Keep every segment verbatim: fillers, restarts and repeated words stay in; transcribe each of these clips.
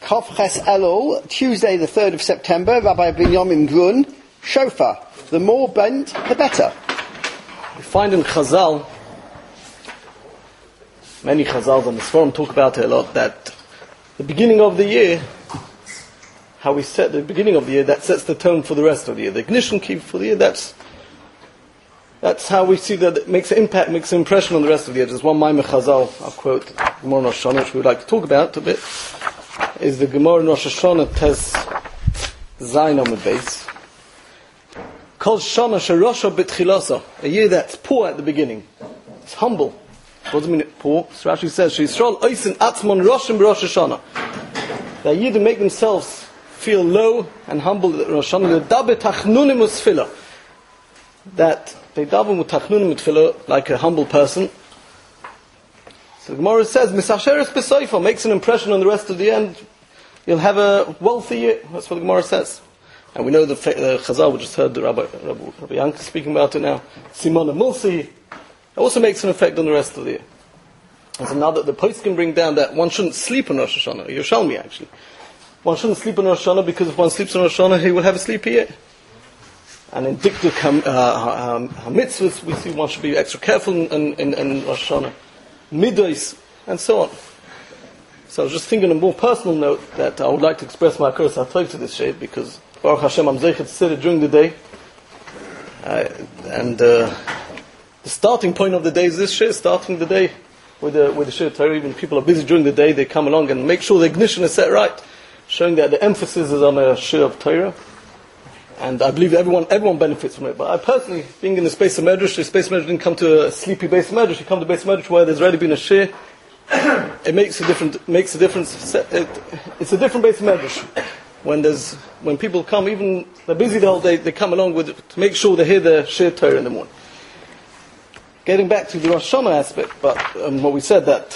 Chof Ches Elul, Tuesday the third of September, Rabbi Binyamin Grun, Shofar. The more bent, the better. We find in Chazal, many Chazals on this forum talk about it a lot, that the beginning of the year, how we set the beginning of the year, that sets the tone for the rest of the year. The ignition key for the year, that's that's how we see that it makes an impact, makes an impression on the rest of the year. There's one Maimon Chazal, I'll quote, Gemara in Rosh Hashanah, which we would like to talk about a bit, is the Gemara in Rosh Hashanah Tes Zayin Amud Beis. Kol Shana Sherosha B'Tchilasa, a year that's poor at the beginning. It's humble. What does it mean poor? So Rashi says, Sheisrael Oisin Atzmon Roshim B'Rosh Hashanah. The year to make themselves feel low and humble at Rosh Hashanah. The Dabe Tachnunim Usfila. That they daven with Tachnunim Utfila like a humble person. So the Gemara says, Misasheres B'Soifa makes an impression on the rest of the end. You'll have a wealthy year. That's what the Gemara says. And we know the uh, Chazal, we just heard the Rabbi, Rabbi, Rabbi Yanka speaking about it now. Simona Mulsi. It also makes an effect on the rest of the year. And so now that the post can bring down that one shouldn't sleep on Rosh Hashanah, Yerushalmi actually. One shouldn't sleep on Rosh Hashanah because if one sleeps on Rosh Hashanah, he will have a sleepy year. And in Dikduk HaMitzvahs, we see one should be extra careful in, in, in Rosh Hashanah. Midos, and so on. So I was just thinking on a more personal note that I would like to express my curse HaTov to this shade because Baruch Hashem, I'm zeichet to sit it during the day. Uh, and uh, the starting point of the day is this shir, starting the day with the, with the shir Torah. Even people are busy during the day, they come along and make sure the ignition is set right, showing that the emphasis is on a shir of Torah. And I believe everyone everyone benefits from it. But I personally, being in the space of Medrash, the space of Medrash didn't come to a sleepy base of Medrash. You come to a base of Medrash where there's already been a shir. It makes a different makes a difference. It, it's a different base of Medrash. When there's when people come, even they're busy the whole day, they come along with it to make sure they hear the shir Torah in the morning. Getting back to the Rosh Hashanah aspect, but um, what we said that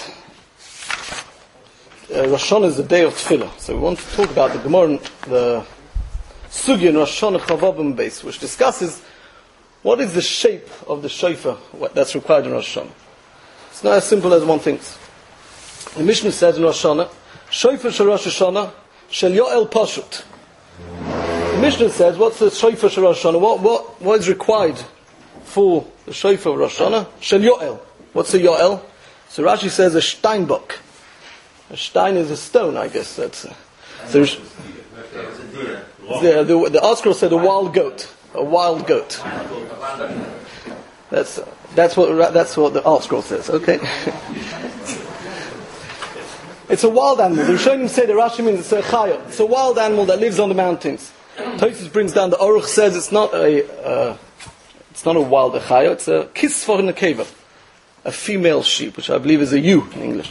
uh, Rosh Hashanah is the day of Tefillah. So we want to talk about the Gemara, the Sugya in Rosh Hashanah Chavavim base, which discusses what is the shape of the shofar that's required in Rosh Hashanah. It's not as simple as one thinks. The Mishnah says in Rosh Hashanah, Shofar shel Rosh Hashanah shel Yoel Pashut. The Mishnah says, what's the shofar shel Rosh Hashanah? What what what is required for the shofar of Rosh Hashanah? Shel Yoel. What's a Yoel? So Rashi says a steinbock. A stein is a stone, I guess. That's a, so the the, the article said a wild goat. A wild goat. That's that's what that's what the art scroll says. Okay. It's a wild animal. The Rishonim say the Rashi means it's a chayot. It's a wild animal that lives on the mountains. Tosfos brings down the Aruch says it's not a uh, it's not a wild chayot. It's a kisfor in a keva, a female sheep, which I believe is a ewe in English.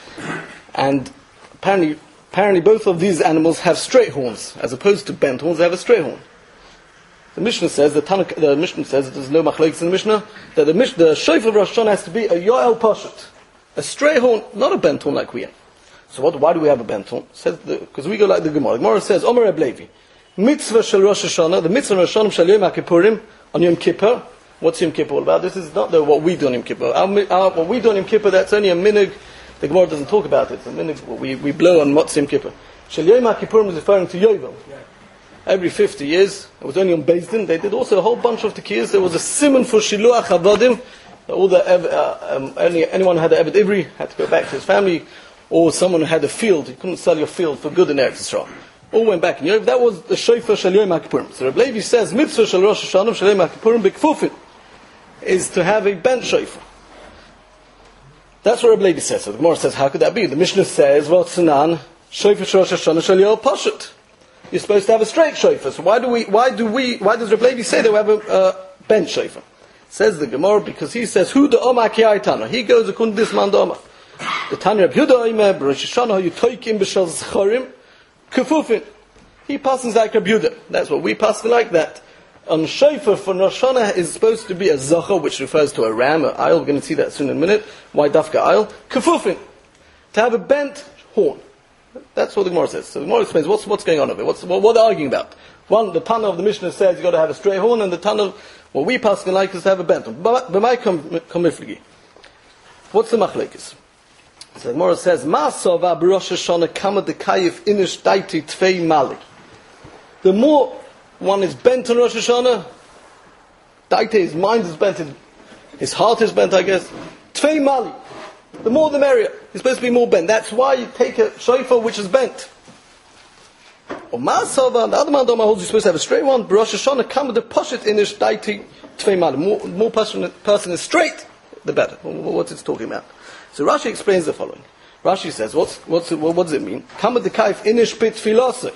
And apparently, apparently both of these animals have straight horns as opposed to bent horns. They have a straight horn. The Mishnah says the, Tanakh, the Mishnah says that there's no machlokes in the Mishnah that the Mishnah, the shofar of Rosh Hashanah has to be a yoel pashut, a straight horn, not a bent horn like we have. So what, why do we have a bent horn? Says because we go like the Gemara. The Gemara says, Omer Reb Levi, mitzvah shel Rosh Hashanah, the mitzvah of Rosh Hashanah shel Yom HaKippurim on Yom Kippur. What's Yom Kippur all about? This is not the, what we do on Yom Kippur. Our, our, what we do on Yom Kippur, that's only a minig. The Gemara doesn't talk about it. It's a minig. We we blow on what's Yom Kippur. Shel Yom HaKippurim is referring to Yovel. Every fifty years, it was only on Beis Din. They did also a whole bunch of tekiyas. There was a simon for Shiluach Havadim. All the uh, um, any, anyone who had an Eved Ivri had to go back to his family. Or someone who had a field, you couldn't sell your field for good in Eretz Yisrael. All went back. And you know, that was the shofar shel Yom HaKippurim. So Reb Levi says, mitzvah shel Rosh Hashanah shel Yom HaKippurim b'kfufin is to have a bent shofar. That's what Reb Levi says. So the Gemara says, how could that be? The Mishnah says, well, Tzanan, shofar shel Rosh Hashanah shel Yoel Pashut. You're supposed to have a straight shofar. So why do we, why do we, why does Reb Levi say that we have a uh, bent shofar? Says the Gemara, because he says, Hu da Omar ki Aitana. He goes according to this man da Omar. The Tanya Reb Yehuda Omer, Rosh Hashanah, you toikim b'shel zcharim, kefufin. He passes like Reb Yehuda. That's what we pass like that. On shofar for Rosh Hashanah is supposed to be a zachar, which refers to a ram, an ayil. We're going to see that soon in a minute. Why dafka ayil? Kefufin. To have a bent horn. That's what the Gemara says. So the Gemara explains what's what's going on over here. What's what, what they're arguing about. One, the Tana of the Mishnah says you've got to have a straight horn, and the Tana of what we pass like is to have a bent horn. B'may kam mifligi. What's the machlekes? So the Gemara says, Ma'asava b'Rosh Hashanah kama dekayif inish daiti tvei mali. The more one is bent on Rosh Hashanah, daite, his mind is bent, his heart is bent, I guess. Tvei mali. The more the merrier. He's supposed to be more bent. That's why you take a shofar which is bent. Or Ma'asava, the other man Doma holds you're supposed to have a straight one. Rosh Hashanah kama de poshet inish daiti tvei mali. More, more person, person is straight, the better. What's it talking about? So Rashi explains the following. Rashi says, what's, what's it, what, what does it mean? Kama de kaif inish pit filosai.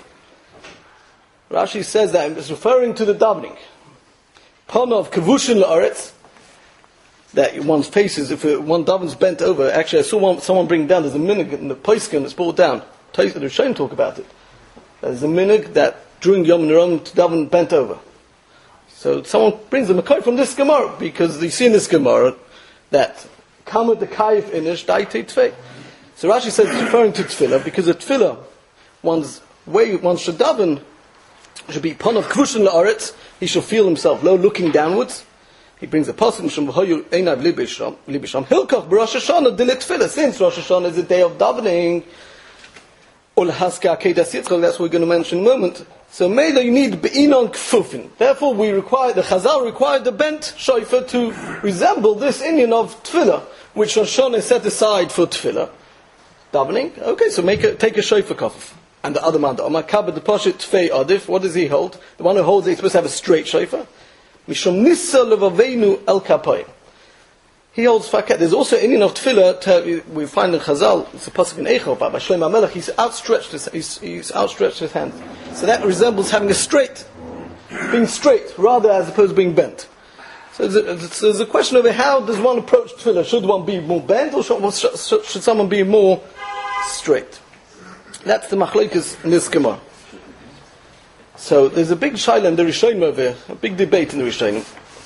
Rashi says that it's referring to the davening. Pana of kavushin la'aretz, that one's faces, if it, one daven's bent over, actually I saw one, someone bring down, there's a minhag in the Poskim that's brought down. The Rishonim talk about it. There's a minhag that during Yom Neron to daven bent over. So someone brings a makoi from this Gemara, because you see in this Gemara that Kama de kaif inish daite tvei. So Rashi says it's referring to tefillah, because a tefillah, one's way one should daven should be pon of kvushin la'aretz. He should feel himself low, looking downwards. He brings a pasuk Mishum v'hoyu einav libisham libisham hilkach b'Rosh Hashanah dilit tefillah. Since Rosh Hashanah is a day of davening, ol haska kedas yitzchak. That's what we're going to mention in a moment. So maybe you need be'inon kfufin. Therefore, we require the Chazal required the bent shofar to resemble this Indian of tefillah, which Rosh Hashanah is set aside for tefillah davening. Okay, so make a, take a shofar kafuf. And the other man, the Omar Kabbalah, the Poshet Tfei Adif, what does he hold? The one who holds it, he's supposed to have a straight shofar. Mishum Nissa Levavenu El Kapayim. He holds faket. There's also Indian of tefillah. To, we find in Chazal, it's a pasuk in Eichel, by Shlomo HaMelech. He's outstretched his, he's, he's outstretched his hand. So that resembles having a straight, being straight, rather as opposed to being bent. So there's a, so there's a question over how does one approach tefillah? Should one be more bent, or should, should, should someone be more straight? That's the machlokes in this Gemara. So there's a big shaila in the Rishonim over here, a big debate in the Rishonim,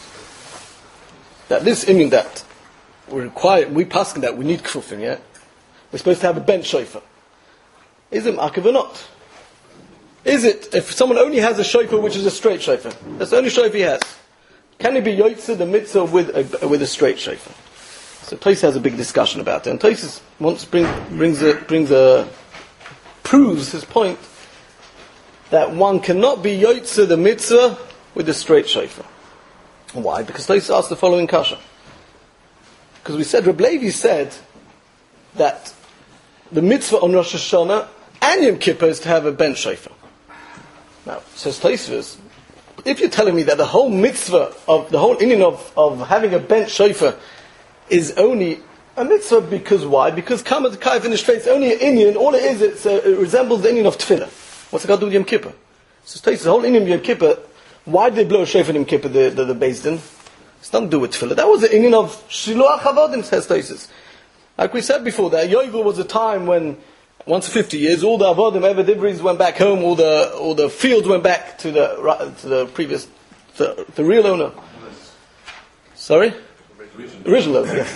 that this image that we require, we pass that we need kfufin, yeah? We're supposed to have a bent shofar. Is it ma'akev or not? Is it, if someone only has a shofar which is a straight shofar, that's the only shofar he has, can he be yotzeh the mitzvah with a, with a straight shofar? So Tosfos has a big discussion about it, and Tosfos wants bring, brings a, brings a, proves his point that one cannot be yotzeh the mitzvah with a straight shofar. Why? Because Tosfos asked the following kasha. Because we said, Reb Levi said that the mitzvah on Rosh Hashanah and Yom Kippur is to have a bent shofar. Now, says Tosfos, if you're telling me that the whole mitzvah of the whole inyan of, of having a bent shofar is only a mitzvah, because why? Because Kama de Kaif in the Shvei, it's only an Indian, all it is, it's, uh, it resembles the Indian of Tefillah. What's it got to do with Yom Kippur? So Tosfos, the whole Indian of Yom Kippur, why did they blow a shofar in Yom Kippur, the, the, the Beis Din? It's nothing to do with Tefillah. That was the Indian of Shiluach Havodim, says Tosfos. Like we said before, that Yovel was a time when, once in fifty years, all the Avodim, ever Divris went back home, all the, all the fields went back to the, to the previous, the, the real owner. Sorry? Original owner, yes.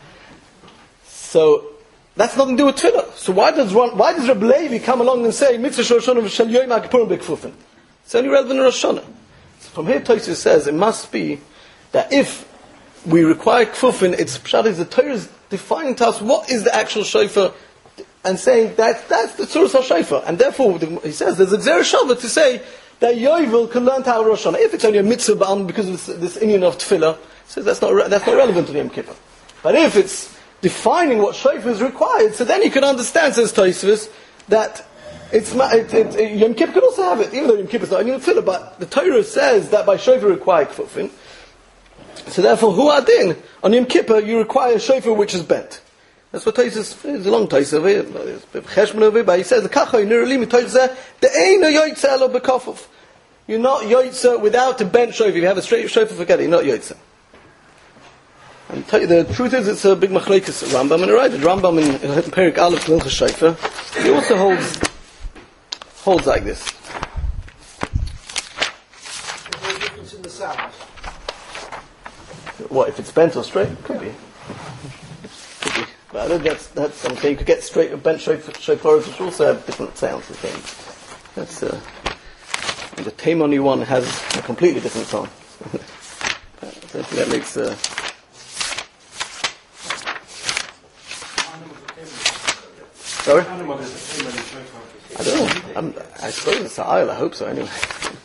So that's nothing to do with tefillah. So why does one, why does Reb Levi come along and say mitzvah Rosh Hashanah v'shel Yom HaKippurim b'kfufin? It's only relevant in Rosh Hashanah. So from here Tosfos says it must be that if we require kfufin, it's pshat is the Torah is defining to us what is the actual shofar, and saying that that's the tzuras hashofar, and therefore he says there's a gzera shava to say that Yovel can learn to have Rosh Hashanah. If it's only a mitzvah ba'am because of this, this inyan of tefillah, says that's not re- that's not relevant to the Yom Kippur. But if it's defining what shofar is required, so then you can understand, says Tosfos, that it's it, it, it, Yom Kippur can also have it, even though Yom Kippur is not only tefillah, but the Torah says that by shofar require kfufin. So therefore, hu adin on Yom Kippur you require a shofar which is bent. That's what Tosfos is a long Tosfos over here. Cheshbon over here, but he says the kachoy nirulimi Tosfos the eino yotzeh elo bekofuf. You're not yotzeh without a bent shofar. If you have a straight shofar, forget it. You're not yotzeh. And tell you, the truth is, it's a big machlekes Rambam, and right, the Rambam in, in Perik Aleph Hilchos Shofar, he also holds holds like this. Is there a difference in the sound? What if it's bent or straight? Could be. Could be. But I think that's that's. I'm saying you could get straight or bent shofar, which also have different sounds. I think that's uh, the Taimoni one has a completely different sound. I think that makes. Uh, Sorry? I don't know. I'm, I suppose it's an aisle. I hope so. Anyway.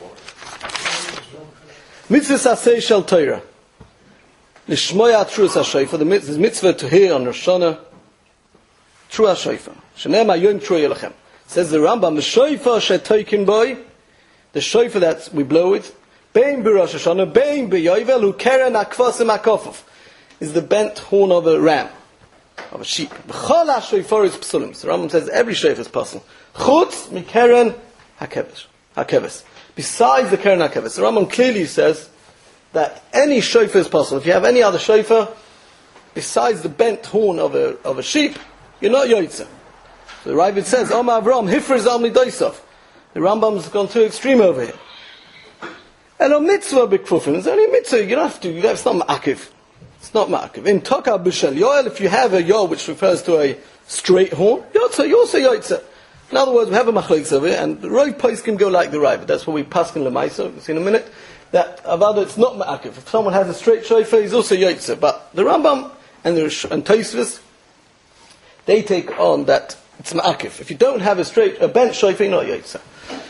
Mitzvah Asay Shel Torah. Lishmoya Truas HaShofar. The mitzvah to hear on Rosh Hashanah Truas HaShofar. Shenema Yom Tru Yelachem. Says the Rambam, the shofar shetoikin boy, the shofar that we blow with, bein b'Rosh Hashanah, bein b'Yovel, hu keren akvasim akofov, is the bent horn of a ram, of a sheep. B'chol ha-shofar is psulim. So the Rambam says every shofar is possible. Chutz mi keren hakeves. Hakeves. Besides the keren hakeves. The Rambam clearly says that any shofar is possible. If you have any other shofar, besides the bent horn of a, of a sheep, you're not yotzeh. So the Ravid says, Omar Avram, Hifriz al Midoisov. The Rambam's gone too extreme over here. And on mitzvah b'kfufin, it's only a mitzvah, you don't have to, it's not ma'akiv. It's not ma'akiv. In Toka b'shel yoel, if you have a yoel which refers to a straight horn, yotza, you also yotza. In other words, we have a machlokes over here, and the Rav Poskim go like the Ravid. That's what we paskin l'maisa, we'll see in a minute, that avada, it's not ma'akiv. If someone has a straight shofar, he's also yotza. But the Rambam and the and Tosfos, they take on that it's ma'akif. If you don't have a straight, a bent shofar, you're not yotza.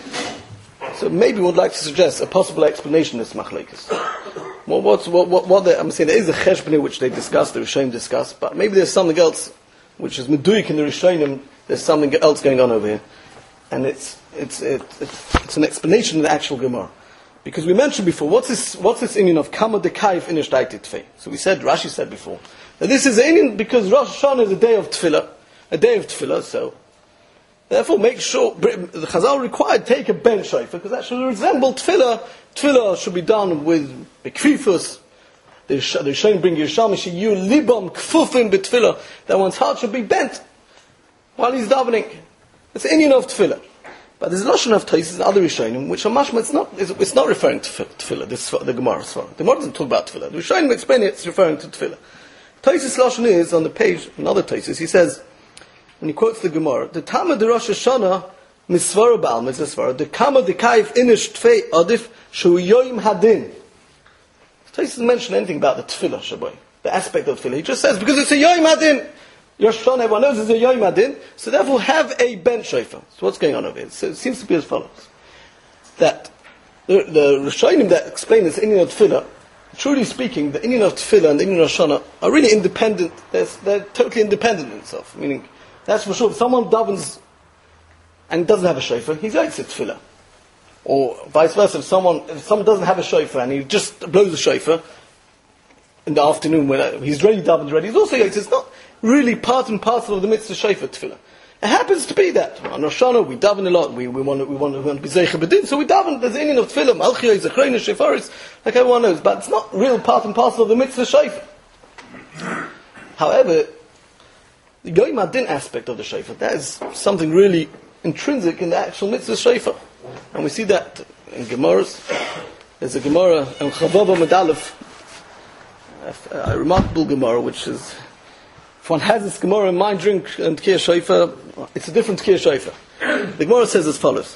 So maybe we'd like to suggest a possible explanation of this machlekes. Well, what's, what, what, what they, I'm saying there is a cheshboni which they discuss, the Rishonim discuss, but maybe there's something else which is meduik in the Rishonim. There's something else going on over here, and it's it's it's, it's, it's an explanation of the actual Gemara. Because we mentioned before, what's this what's this Indian of kama dekayif inishtaitit tfei? So we said, Rashi said before, that this is an Indian because Rosh Hashanah is a day of tefillah. A day of tefillah, so therefore make sure the Chazal required take a ben shofar because that should resemble tefillah. Tefillah should be done with bekfifus. The Rishonim bring Yerushalmi sheyu libam kfufin betefillah, that one's heart should be bent while he's davening. It's the Indian of tefillah. But there's a lashon of Tosfos and other Rishonim which are mashma. It's not. It's, it's not referring to tefillah. This the Gemara. The Gemara doesn't talk about tefillah. The Rishonim explain it. It's referring to tefillah. Tosfos lashon is on the page. Another Tosfos. He says, when he quotes the Gemara, the Tama de Rosh Hashanah misvara ba'al mitzvah, the Kama de Kaif inish tfei adif shu yoim hadin. Tosfos doesn't mention anything about the tefillah, shaboy, the aspect of tefillah. He just says because it's a yoim hadin. Rosh Hashanah, everyone knows it's a yoim hadin, so therefore have a bent shofar. So what's going on over here? So it seems to be as follows: that the, the Rishonim that explain this Indian of tefillah, truly speaking, the Indian of tefillah and the Indian of Rosh Hashanah are really independent. They're, they're totally independent in themselves. Meaning, that's for sure. If someone davens and doesn't have a shofar, he's yotze tefillah. Or vice versa, if someone if someone doesn't have a shofar and he just blows a shofar in the afternoon when he's ready, davened ready, he's also yotze. It's not really part and parcel of the mitzvah shofar tefillah. It happens to be that on Rosh Hashanah we daven a lot. We we want to, we want to, we want to be zeicha b'din, so we daven. There's Indian of tefillah, malchiyah, zechrayna, shefaris, like everyone knows. But it's not real part and parcel of the mitzvah shofar. However, the Yoim Hadin aspect of the shofar, that is something really intrinsic in the actual mitzvah shofar. And we see that in Gemaras. There's a Gemara, in Chavava Medalef, a, a remarkable Gemara, which is, if one has this Gemara in mind during Tkiyah Shofar, it's a different Tkiyah Shofar. The Gemara says as follows.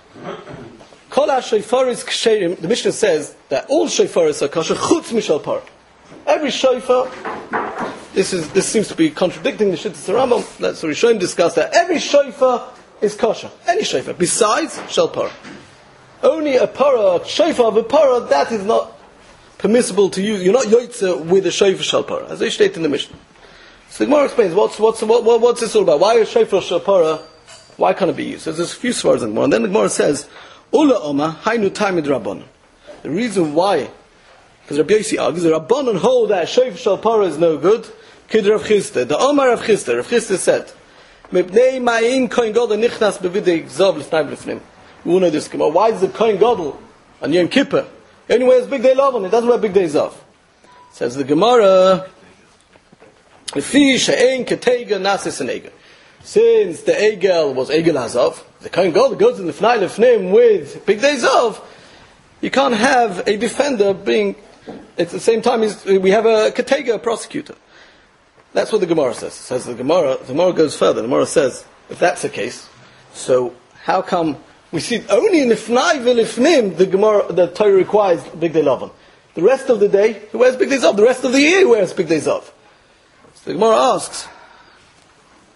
Kol ha-shofaris ksherim, the Mishnah says that all shofaris are kosher, chutz mishal parah. Every shofar, This is this seems to be contradicting the Shittas Rambam. That's what Rishonim discussed that every shofar is kosher, any shofar besides shel parah. Only a parah, shofar of a parah, that is not permissible to use. You're not yotze with a shofar shel parah, as they state in the Mishnah. So the Gemara explains what's what's what, what, what's this all about? Why is shofar shel parah? Why can't it be used? So there's a few svaras in the Gemara, and then the Gemara says, "Ula oma hainu taimid rabban." The reason why, because Rabbi Yossi argues, the rabbanon hold that shofar shel parah is no good. Kid Rav Chisda, the Omar Rav Chisda, Rav Chisda said, "Mipnei ma'in kohen gadol nichnas bevidei zav l'snai b'lifnim." We all know this Gemara. Why is the kohen gadol on Yom Kippur? He only wears big day lavan. He doesn't wear big day zav. Says the Gemara, "Lefi she'ein ketega nasis an egel." Since the egel was egel hazav, the kohen gadol goes in the l'snai b'lifnim with big day zav. You can't have a defender being at the same time. We have a ketega, a prosecutor. That's what the Gemara says. It says the Gemara, the Gemara goes further. The Gemara says, if that's the case, so how come we see only in Ifnai v'Lifnim the Gemara, the Torah requires big day lavan. The rest of the day he wears big day zav. The rest of the year he wears big day zav. So the Gemara asks,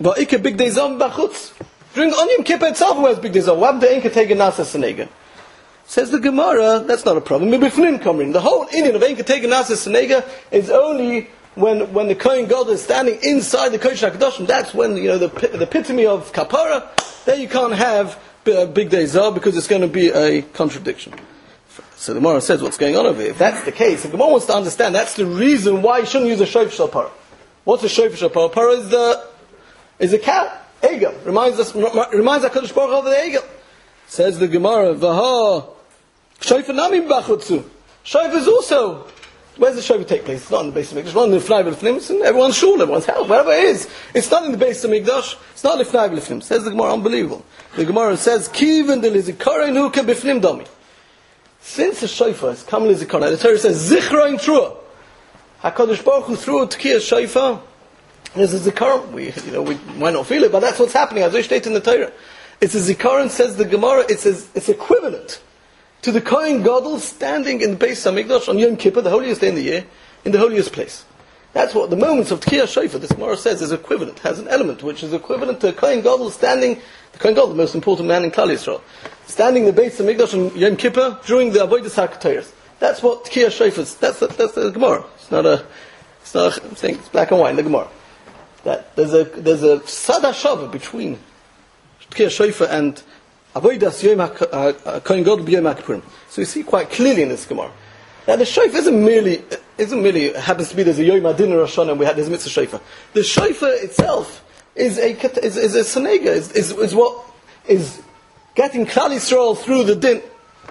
Va'ike big day zom b'chutz. During on Yom Kippur itself, who has big day zom? What happened to Ein Ketegen Nasa Senega? Says the Gemara, that's not a problem. Mibifnim coming. The whole Indian of Ein Ketegen Nasa Senega is only when when the Kohen Gadol is standing inside the Kodesh HaKadoshim. That's when, you know, the the epitome of Kapara. There you can't have a big day zom because it's going to be a contradiction. So the Gemara says what's going on over here. If that's the case, if the Gemara wants to understand, that's the reason why you shouldn't use a shofar shel parah. What's a shofar shel parah? Parah is the is a cow. Egel reminds us reminds HaKadosh Baruch Hu of the egel. Says the Gemara, Vaha shofar nami b'chutzu. Shofar is also. Where's the shofar take place? It's not in the base of Mikdash. It's not in the Lifnai B'Lifnim. It's in everyone's shul, everyone's house, wherever it is. It's not in the base of Mikdash. It's not Lifnai B'Lifnim. Says the Gemara, unbelievable. The Gemara says, Kiven de lizikarein hu ke b'fnim dami. Since the shofar is come lizikarein, the Torah says zichra in trua. HaKadosh Baruch Hu threw a tekiah shofar. There's a zikaron. We, you know, we might not feel it, but that's what's happening. As we state in the Torah, it's a zikaron. Says the Gemara. It's a, it's equivalent to the Kohen Gadol standing in the Beis Hamikdash on Yom Kippur, the holiest day in the year, in the holiest place. That's what the moments of tekiah shofar, this Gemara says, is equivalent. Has an element which is equivalent to Kohen Gadol standing. The Kohen Gadol, the most important man in Klal Yisrael, standing in the Beis Hamikdash on Yom Kippur during the Avodas HaKatayros. That's what tekiah shofar is. That's the, that's the Gemara. It's not a. It's not. A, I'm saying it's black and white in the Gemara. That there's a there's a sad hashava between tekiah shofar and Avodas Yom Kohen Gadol b'Yom HaKippurim. So you see quite clearly in this Gemara that the shofar isn't merely isn't merely it happens to be there's a Yom Adin Rosh Hashanah and we had there's a mitzvah shofar. The shofar itself is a is, is a senega, is, is is what is getting Klal Yisrael through the din.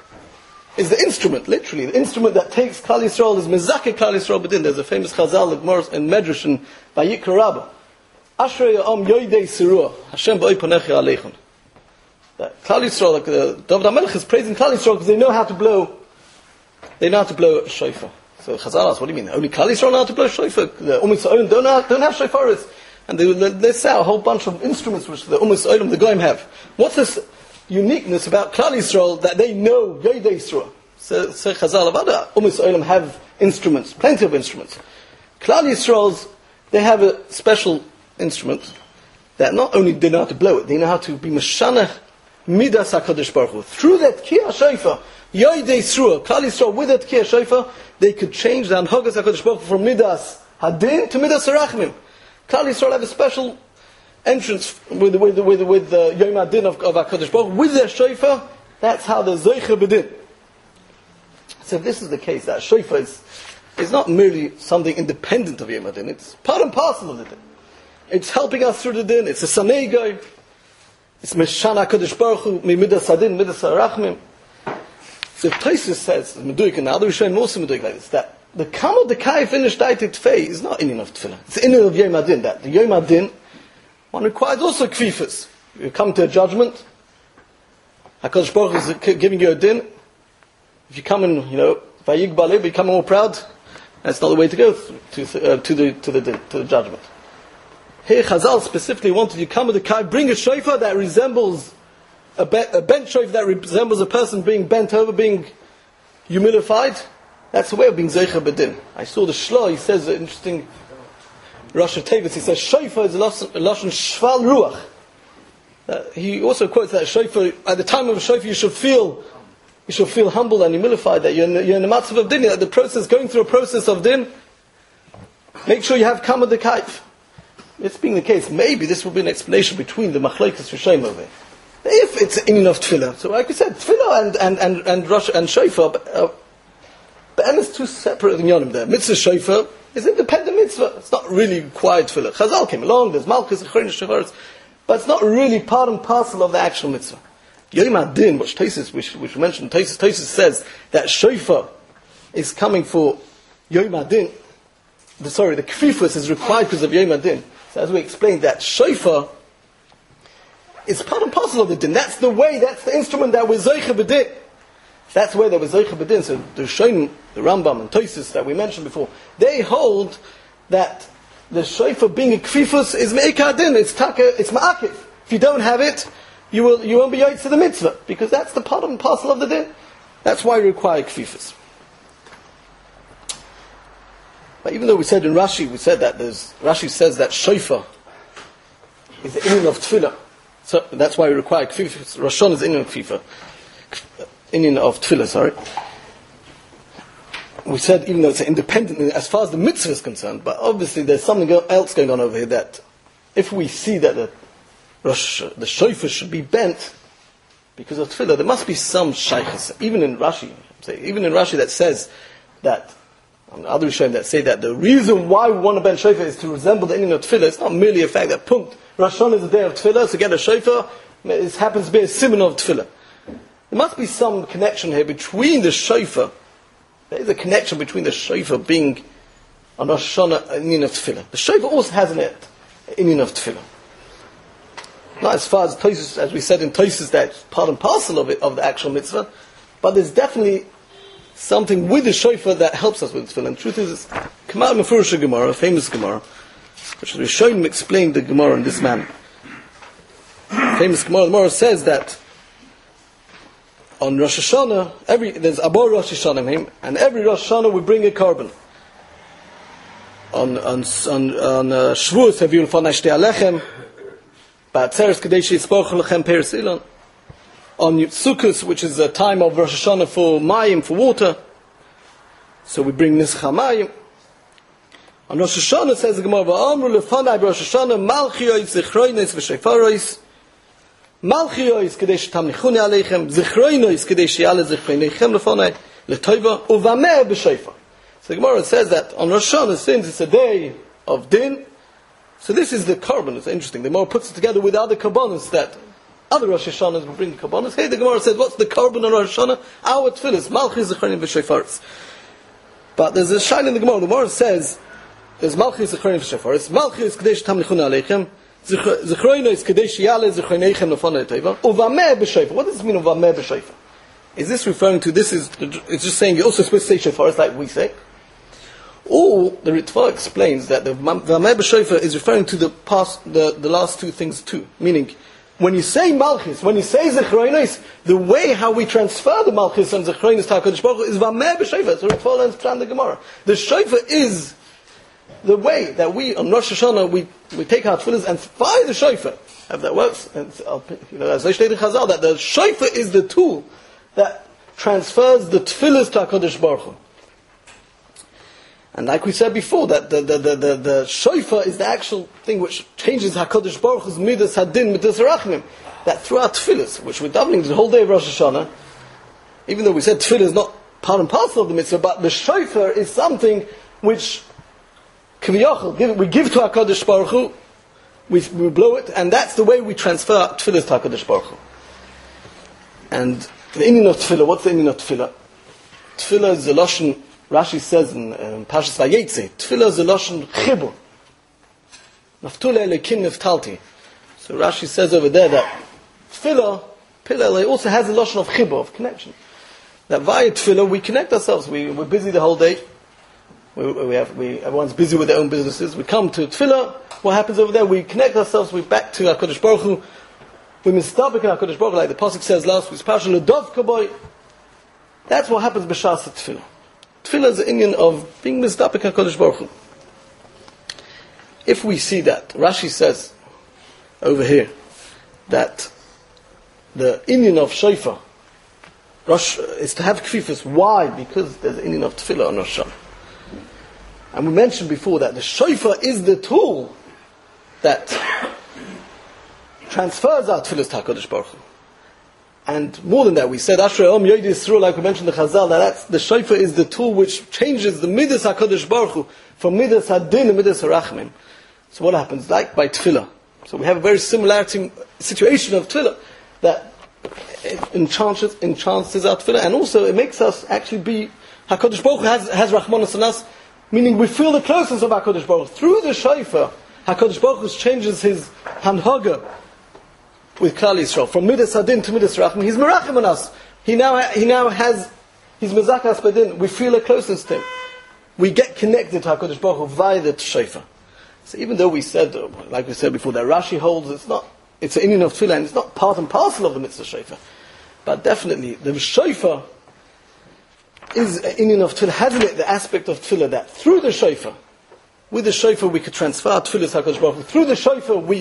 Is the instrument, literally the instrument that takes Klal Yisrael is mezakeh Klal Yisrael b'din. There's a famous Chazal in Medrash in Vayikra Rabbah. Ashrei Ya'am Yoidei Sirua Hashem b'oi panecha aleichem. That Klal Yisrael, like the David HaMelech is praising Klal Yisrael because they know how to blow. They know how to blow a shofar. So Chazal asks, what do you mean? Only Klal Yisrael know how to blow a shofar. The Umm Yisrael don't know, don't have shofaris, and they they say a whole bunch of instruments which the Umm Yisrael, the Goyim have. What's this uniqueness about Klal Yisrael that they know Yodei Yisrael? So, so Chazal Avada, Umm Yisrael have instruments, plenty of instruments. Klal Yisrael's, they have a special instrument that not only they know how to blow it, they know how to be Meshanach Midas HaKadosh Baruch Hu. Through that tekiah shofar, Yodei Yisrael, Klal Yisrael, with that tekiah shofar, they could change the Anhagas HaKadosh Baruch Hu from Midas Hadin to Midas HaRachmim. Klal Yisrael have a special entrance with with with with the Yom Adin of, of HaKadosh Baruch Hu with their shofar. That's how the Zeicha B'din. So if this is the case, that shofar is, is not merely something independent of Yom Adin. It's part and parcel of the din. It's helping us through the din. It's a sanegoi. It's Meshana HaKadosh Baruch Hu Midas Hadin Midas HaRachmim. So if Tosfos says Meduik, and the other Rishonim also Meduik like this, that the Kamod the Kai finished Daitik Tfei is not Inyan of Tefillah. It's Inyan of Yom Adin. That the Yom Adin one requires also kfifas. You come to a judgment. HaKadosh Baruch Hu is giving you a din. If you come in, you know, vayig balei, become more proud. That's not the way to go to, uh, to the to the din, to the judgment. Here, Chazal specifically wanted you come with a kai, bring a shofar that resembles a, be, a bent shofar that resembles a person being bent over, being humilified. That's the way of being zeicha b'din. I saw the Shlo. He says an interesting Rosh Tevis. He says shofar is a lashon shval ruach. Uh, he also quotes that shofar. At the time of a shofar, you should feel, you should feel humble and humilified that you're in, you're in the matzav of din. That the process, going through a process of din. Make sure you have kamad the kaif. This being the case, maybe this will be an explanation between the machlokes Rishonim over there. If it's in enough tefillah, so like we said, tefillah and and and and Rosh and shofar, but, uh, but and it's two separate inyanim there. Mitzvah shofar is independent mitzvah. It's not really required tefillah. Chazal came along. There's malchus and shofaris, but it's not really part and parcel of the actual mitzvah. Yom Adin, which Tosfos, which which we mentioned, Tosfos Tosfos says that shofar is coming for Yom Adin. The sorry, the kfifus is required because of Yom Adin. So as we explained, that shofar is part and parcel of the din. That's the way, that's the instrument that we're zeicha b'din. That's where there was zeicha b'din. So the Rishonim, the Rambam and Tosfos that we mentioned before, they hold that the shofar being a kfifus is me'ikah din. It's taka, it's ma'akiv. If you don't have it, you will you won't be yotze to the mitzvah, because that's the part and parcel of the din. That's why we require kfifus. But even though we said in Rashi, we said that there's, Rashi says that shofar is the inyan of tefillah. So that's why we require kfifah. Rosh Hashanah is inyan of kfifah. Inyan of tefillah, sorry. We said even though it's independent as far as the mitzvah is concerned, but obviously there's something else going on over here that if we see that the Rosh, the shofar should be bent because of tefillah, there must be some shaykhs. Even in Rashi, say, even in Rashi that says that, and other Rishonim that say that the reason why we want to bend shofar is to resemble the inyan of tefillah. It's not merely a fact that punkt Rosh Hashanah is the day of tefillah, so get a shofar. It happens to be a simon of tefillah. There must be some connection here between the shofar. There is a connection between the shofar being on Rosh Hashanah and inyan of tefillah. The shofar also has in it inyan of tefillah. Not as far as Tosis, as we said in Tosis, that's part and parcel of it, of the actual mitzvah, but there's definitely something with the shofar that helps us with tefillah. And the truth is, Kamar Mefurish Gemara, a famous Gemara, which the Rishonim explained the Gemara in this manner. Famous Gemara, the Gemara says that on Rosh Hashanah, every, there's Abor Rosh Hashanah, and every Rosh Hashanah we bring a korban. On on on, on uh, Shavuos, have you Lefanai Shtei Alechem, Ba'atzeres Kadesh Yitzpoch Lechem Peres Ilon. On Sukkot, which is a time of Rosh Hashanah for Mayim, for water, so we bring Nischa Mayim. On Rosh Hashanah says the Gemara, Va'amru Lefanai Rosh Hashanah Malchiyos Zichroinos V'Shofaros. Malchiyos Kadesh Tamnichuni Aleichem, Zichroinos Kadesh Yale Zichroinechem Lefanai Letova Uvameh B'Shofar. So the Gemara says that on Rosh Hashanah, since it's a day of din, so this is the korban. It's interesting. The Gemara puts it together with other korbanos that other Rosh Hashanahs will bring korbanos. Hey, the Gemara says, what's the korban on Rosh Hashanah? Our tefillas, Malchus Zichronim V'Shofaros. But there's a shine in the Gemara. The Gemara says, there's Malchus Zichronim V'Shofaros, Malchus Kadesh Tamnichuni Aleichem, Zichroinos Kadesh Yale Zichroinechem Lefanai Teva, Uvameh B'Shofar. What does this mean, Uvameh B'Shofar? Is this referring to, this is, it's just saying, you're also supposed to say Shofaros like we say? Or the Ritva explains that the Vameh B'Shofar is referring to the past, the, the last two things too. Meaning, when you say Malchus, when you say Zechroinos, the way how we transfer the Malchus and Zechroinos to HaKadosh Baruch Hu is Vameh B'Shofar. So Ritva learns from the Gemara. The Shofar is the way that we, on Rosh Hashanah, we, we take our tefillahs and fire the Shofar. If that works, and, you know, as they state in Chazal, that the Shofar is the tool that transfers the tefillahs to HaKadosh Baruch Hu. And like we said before, that the, the, the, the, the shofar is the actual thing which changes HaKadosh Baruch Hu's midas hadin, midas harachmim. That throughout tefillahs, which we're doubling the whole day of Rosh Hashanah, even though we said tefillah is not part and parcel of the mitzvah, but the shofar is something which kiviyachal, we give to HaKadosh Baruch Hu, we, we blow it, and that's the way we transfer tefillahs to HaKadosh Baruch Hu. And the inyan of tefillah, what's the inyan of tefillah? Tefillah is the lashon, Rashi says in um, Parshas Vayetze, tefillah is the lashon chibur. Naftule lekim niftalti. So Rashi says over there that tefillah, tefillah also has a lashon of chibur, of connection. That via tefillah we connect ourselves. We, we're busy the whole day. We, we have, we, everyone's busy with their own businesses. We come to tefillah. What happens over there? We connect ourselves. We back to HaKadosh Baruch Hu. We mistabik in HaKadosh Baruch Hu, like the pasuk says last week's parsha, L'dov kaboy. That's what happens b'shas tefillah. Tefillah is the inyan of being mistabik HaKadosh Baruch Hu. If we see that, Rashi says over here that the inyan of shofar Rosh, is to have kfifas. Why? Because there's an inyan of tefillah on Rosh Hashanah. And we mentioned before that the shofar is the tool that transfers our tefillahs to HaKadosh Baruch Hu. And more than that, we said, Ashrei Om Yoedi Yisroel, like we mentioned the Chazal, that that's, the shofar is the tool which changes the midas HaKadosh Baruch Hu from midas hadin to midas harachmim. So what happens? Like by tefillah. So we have a very similarity situation of tefillah that enhances, enhances our tefillah, and also it makes us actually be, HaKadosh Baruch Hu has, has Rachmanos on us, meaning we feel the closeness of HaKadosh Baruch Hu. Through the shofar, HaKadosh Baruch Hu changes his hanhaga with Klal Yisrael from midas hadin to midas rachmim. He's merachim on us. He now he now has his mezakas bedin. We feel a closeness to him. We get connected to HaKadosh Baruch Hu via the shofar. So even though we said, like we said before, that Rashi holds it's not, it's an inyan of tefillah, and it's not part and parcel of the mitzvah shofar, but definitely the shofar is an inyan of tefillah, has in it the aspect of tefillah that through the shofar, with the shofar we could transfer tefillah to HaKadosh Baruch Hu. Through the shofar we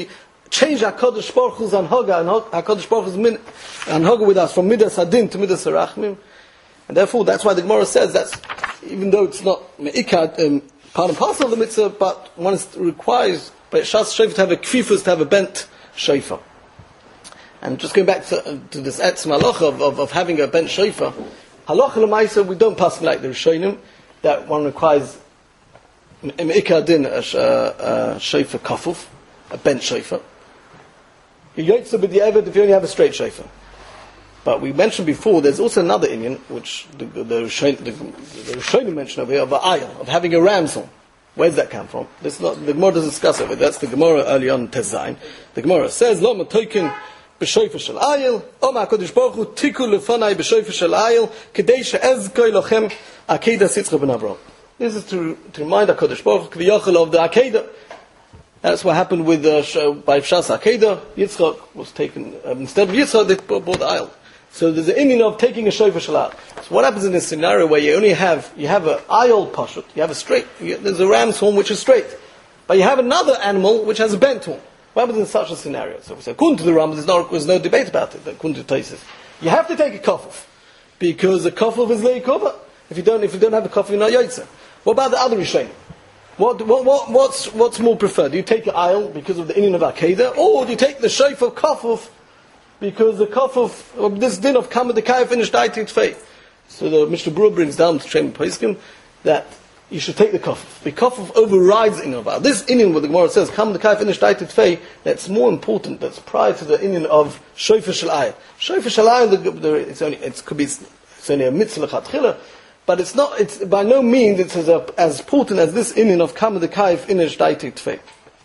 change HaKadosh Baruch Hu's anhaga, and HaKadosh Baruch Hu's min, anhaga with us from Midas Hadin to Midas Harachmim. And therefore, that's why the Gemara says that's, even though it's not me'ikad, um, part and parcel of the mitzvah, but one is, requires by Shas Shofar to have a kfifus, to have a bent shofar. And just going back to, uh, to this etzem halacha of, of, of having a bent shofar, halacha l'maisa, we don't pass like the Rishonim, that one requires me'ikad din a, a, a shofar kafuf, a bent shofar. You yotze b'di'evet if you only have a straight shofar. But we mentioned before, there's also another inyan, which the the, the, the, the Rishonim mentioned over here, of ayil, of having a ram's horn. Where does that come from? This is not, the Gemara doesn't discuss it, but that's the Gemara early on in Tezayin. The Gemara says, Lo matoikin b'shofar shel ayil, O ma'akadosh baruch hu tiku lefanai b'shofar shel ayil, kedei she'ezkoi lochem akeda sitzcha ben Avraham. This is to, to remind HaKadosh Baruch Hu k'v'yochel of the Akedah. That's what happened with uh, by Shas Akedah. Yitzchak was taken, uh, instead of Yitzchak, they bought the ayil. So there's an inyan of taking a shofar shel. So what happens in this scenario where you only have, you have an ayil pashut, you have a straight, you, there's a ram's horn which is straight, but you have another animal which has a bent horn. What happens in such a scenario? So we say, according to the Rambam, there's no, there's no debate about it, according to Tosfos. You have to take a kafuf, because a kafuf is leikova. If you don't, if you don't have a kafuf, you're not yotze. What about the other Rishonim? What, what, what, what's, what's more preferred? Do you take an ayil because of the inyan of Akedah, or do you take the shofar kafuf because the kafuf of this din of Kama Dekai finished Aitit Fei? So the Mishnah Berurah brings down to Shem Poskim that you should take the kafuf. The kafuf overrides the inyan of this inyan. What the Gemara says, Kama Dekai finished Aitit Fei. That's more important. That's prior to the inyan of shofar shel ayil. Shofar shel ayil, it's only it could be it's only a mitzvah lechatchila. But it's not, it's by no means it's as, a, as important as this inyan of Kama Dekai finished Aitit Fei.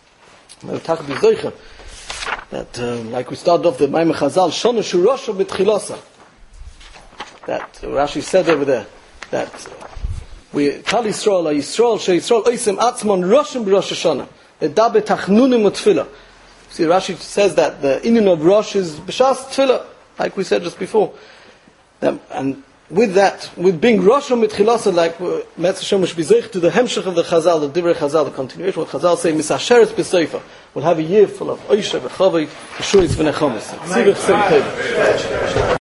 That, um, like we started off the Maimon Chazal, Shona Shurosha B'tchilasa. That Rashi said over there, that we, Kal Yisrael, Yisrael, She Yisrael, Oisem Atzmon Roshim B'Rosh Hashanah. The Dabe Tachnunim Utfilah. See, Rashi says that the inyan of Rosh is B'Shas Tfilah, like we said just before. That, and with that, with being Rosh Mitchilasa, like Metz Hashem should be zeich to the Hemshech of the Chazal, the Divrei Chazal, the continuation of Chazal say, Misasheres B'Seifa, will have a year full of Oisha, V'Chavit, V'Shuris, V'Nechomis.